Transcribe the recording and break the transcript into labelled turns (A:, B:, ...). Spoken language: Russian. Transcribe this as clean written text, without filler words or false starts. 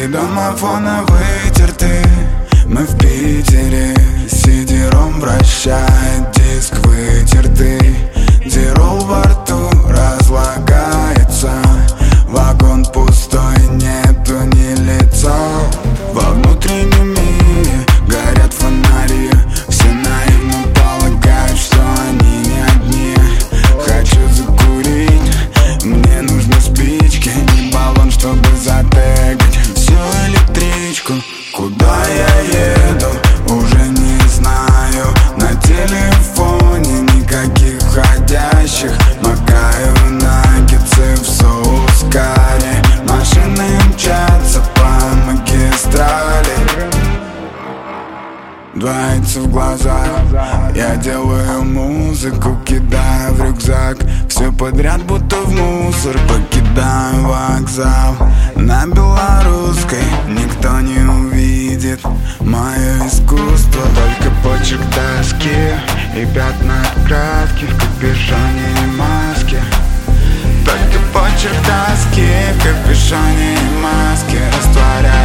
A: И домофоны вытерты. Мы в Питере, сидером вращает диск вытертый. Дирол во рту разлагается. Вагон пустой, нету ни лица. Во внутреннем мире горят фонари. Все наивно полагают, что они не одни. Хочу закурить, мне нужны спички и баллон, чтобы затегать всю электричку. Куда я еду, уже не знаю. На телефоне никаких входящих. Макаю наггетсы в соус карри. Машины мчатся по магистрали. Двоится в глазах. Я делаю музыку, кидаю в рюкзак. Все подряд будто в мусор. Покидаю вокзал. На Белорусской никто не увидит мое искусство. Только почерк доски и пятна от краски в капюшоне и маске. Только почерк доски в капюшоне и маске растворяю